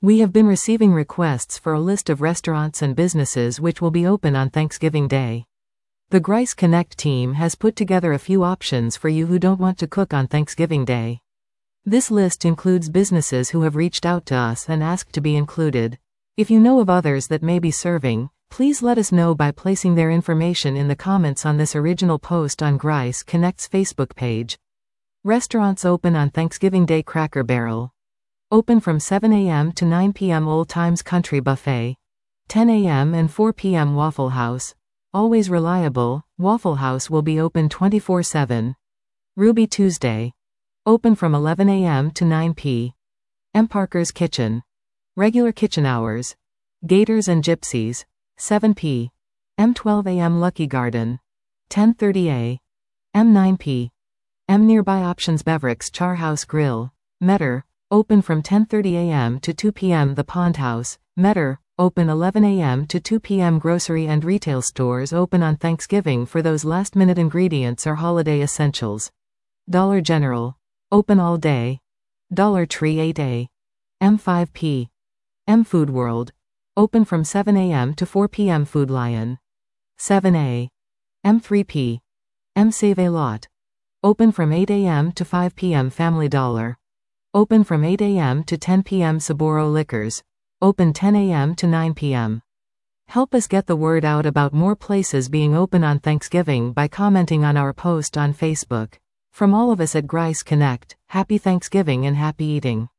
We have been receiving requests for a list of restaurants and businesses which will be open on Thanksgiving Day. The Grice Connect team has put together a few options for you who don't want to cook on Thanksgiving Day. This list includes businesses who have reached out to us and asked to be included. If you know of others that may be serving, please let us know by placing their information in the comments on this original post on Grice Connect's Facebook page. Restaurants open on Thanksgiving Day: Cracker Barrel. Open from 7 a.m. to 9 p.m. Old Times Country Buffet. 10 a.m. and 4 p.m. Waffle House. Always reliable, Waffle House will be open 24/7. Ruby Tuesday. Open from 11 a.m. to 9 p.m. Parker's Kitchen. Regular kitchen hours. Gators and Gypsies. 7 p.m. 12 a.m. Lucky Garden. 10:30 a.m. 9 p.m. Nearby Options Bevericks Charhouse Grill. Metter. Open from 10:30 a.m. to 2 p.m. The Pond House. Metter. Open 11 a.m. to 2 p.m. Grocery and retail stores open on Thanksgiving for those last-minute ingredients or holiday essentials. Dollar General. Open all day. Dollar Tree 8 a.m. 5 p.m. Food World. Open from 7 a.m. to 4 p.m. Food Lion. 7 a.m. 3 p.m. Save a Lot. Open from 8 a.m. to 5 p.m. Family Dollar. Open from 8 a.m. to 10 p.m. Saboro Liquors. Open 10 a.m. to 9 p.m. Help us get the word out about more places being open on Thanksgiving by commenting on our post on Facebook. From all of us at Grice Connect, happy Thanksgiving and happy eating.